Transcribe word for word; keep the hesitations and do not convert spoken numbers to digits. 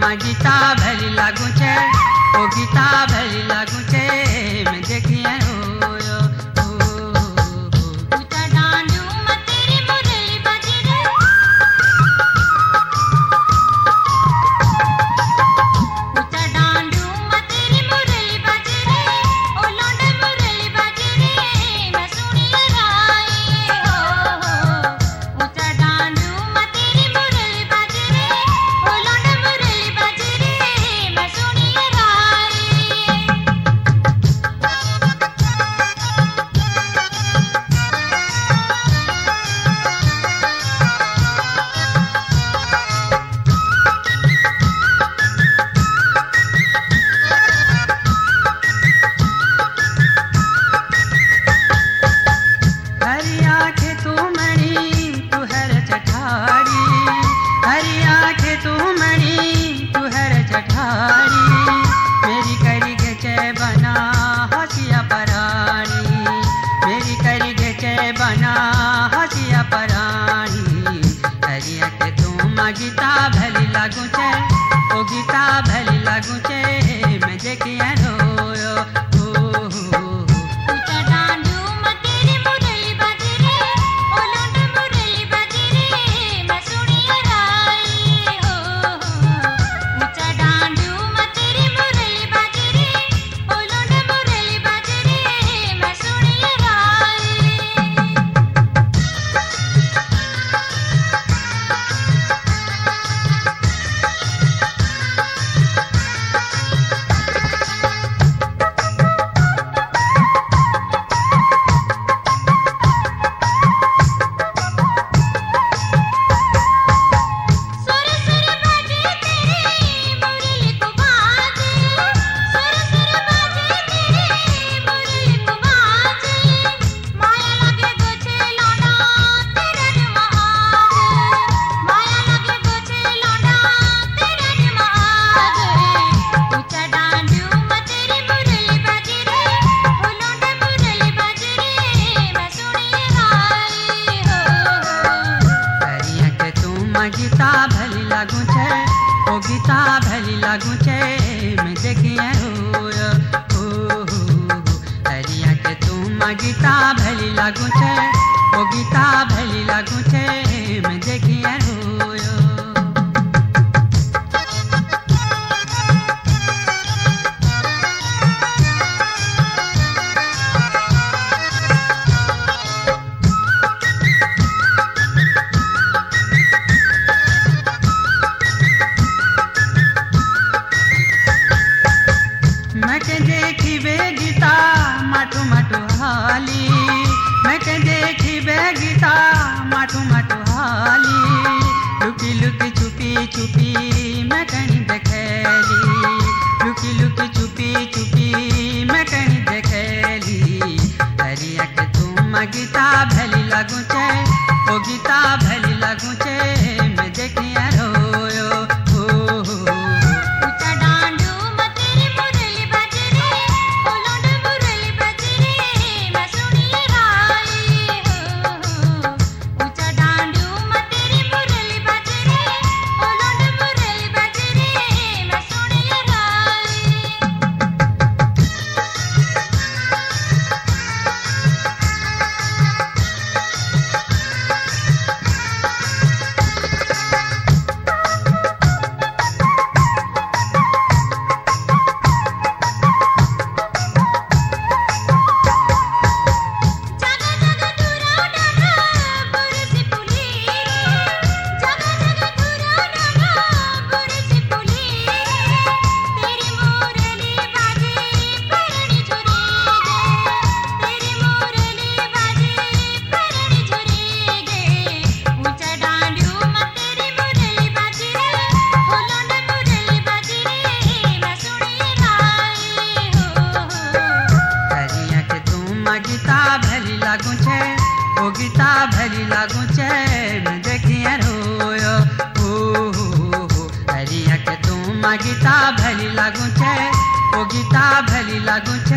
तुम गीता भली लागू छे, ओ गीता भली लागू छे, मैं देखिए हो बना हसिया परानी। हरिया के तुम गीता भली लागू छे, ओ गीता भली लागू छे, मैं देखिए रोयो गीता भली लागू छे, ओ गीता भली लागू छे, मैं देखिए रोयो हो हरिया के तुम गीता भली लागू छे, ओ गीता भली लागू छे, मैं देखिए रोयो देखिबे गीता माटू माटू हाली, मैं के देखिबे गीता माटू माटू हाली, लुकी लुकी छुपी छुपी मैं कहीं देखेली, लुकी लुकी छुपी छुपी मैं कहीं देखेली। हरिया के तुम गीता भली लागू छे, ओ गीता भली लागू छे, मैं देखिए रोयो गीता भली लागू छे, ओ गीता भली लागू छे, मैं देखिए रोयो हो हरिया के तुम गीता भली लागू छे, ओ गीता भली लागू छे।